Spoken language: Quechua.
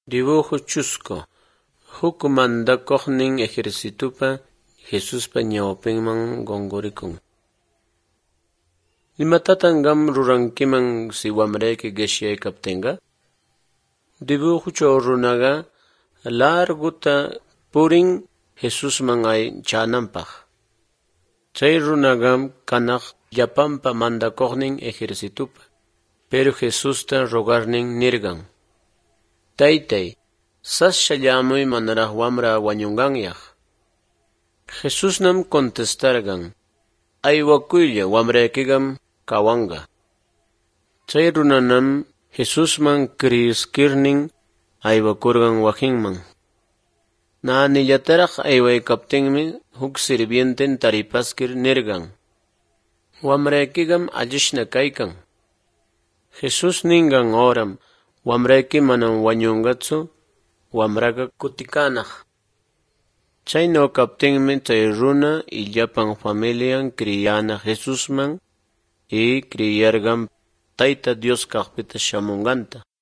Dibujo chusco. Huk mandakoqnin ejércitupa Jesuspa ñawpinman qunqurikun. Imatatan qam rurankiman si wamrayki qishyaykaptinqa? Dibujuchaw runaqa larguta purin Jesusman chaananpaq. Chay runaqa kanaq llapanpa mandakoqnin ejércitupa. Pero Jesusta rogarnin nirqan: Taytay, sasllamuy manaraq wamra wañunqanyaq. Jesusnam contestarqan: Aywakuylla, wamraykiqam kawanqa. Chay runanam Jesusman kriyirnin aywakurqan wakinman. Naanillataraq aywaykaptinmi huk sirvienten taripaskir nirqan: Wamraykiqam allishna kaykan. Jesus ninqan horam wamrayki manam wañunqatsu, wamraqa kutikanaq. Chaynaw kaptinmi chay runa y llapan familian kriyana Jesusman y kriyarqan Tayta Dios kaqpita shamunqanta.